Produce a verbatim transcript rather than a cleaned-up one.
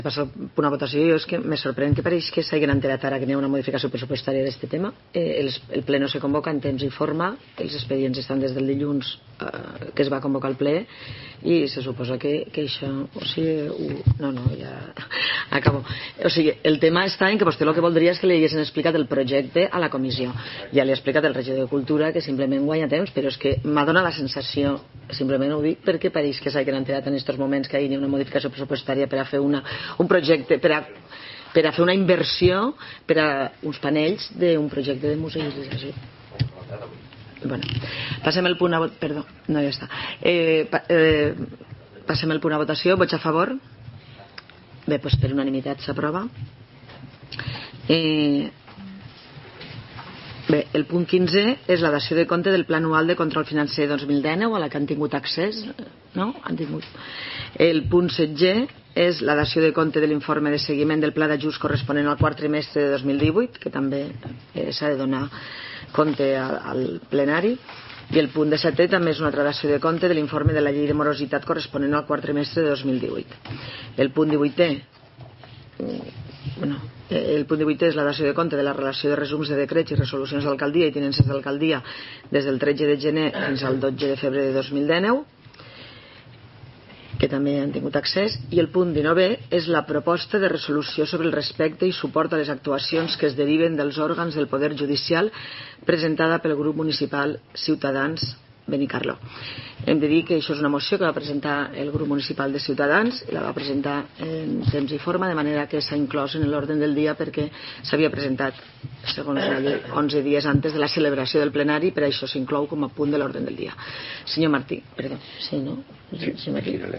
Passa el punt a votació. Jo és que me sorprèn que pareix que s'hagin enterat ara que hi ha una modificació pressupostària d'aquest tema. Eh, el, el ple no se convoca en temps i forma, els expedients estan des del dilluns eh, que es va convocar el ple i se suposa que, que això o sigui, uh, no, no, ja acabo. O sigui, el tema està en que vostè el que voldria és que li haguessin explicat el projecte a la comissió. Ja li ha explicat el regidor de Cultura que simplement guanya temps, però és que m'ha donat la sensació, simplement ho dic perquè pareix que s'hagin enterat en aquests moments que hi ha una modificació pressupostària per a fer una un projecte per a, per a fer una inversió per a uns panells d'un projecte de museïtzació. Bueno, passem el punt a votació. Perdó, no, ja està. Eh, pa, eh, passem el punt a votació. Vots a favor? Bé, doncs per unanimitat s'aprova. Eh, bé, el punt quinze és la dació de compte del Pla Anual de Control Financer dos mil dinou a la que han tingut accés, no? Han tingut. El punt setze és la dació de compte de l'informe de seguiment del pla d'ajust corresponent al quart trimestre de dos mil divuit, que també eh, s'ha de donar compte al, al plenari, i el punt disset també és una altra dació de compte de l'informe de la llei de morositat corresponent al quart trimestre de dos mil divuit. El punt divuitè bueno, el punt divuit és la dació de compte de la relació de resums de decrets i resolucions d'alcaldia i tinences d'alcaldia des del tretze de gener fins al dotze de febrer de dos mil dinou, que també han tingut accés, i el punt dinou és la proposta de resolució sobre el respecte i suport a les actuacions que es deriven dels òrgans del Poder Judicial presentada pel grup municipal Ciutadans Benicarló. Hem de dir que això és una moció que va presentar el grup municipal de Ciutadans i la va presentar en temps i forma, de manera que s'ha inclòs en l'ordre del dia perquè s'havia presentat segons la llei onze dies antes de la celebració del plenari, per això s'inclou com a punt de l'ordre del dia. Senyor Martí, perdó. Sí, no? Sí, sí, Martí.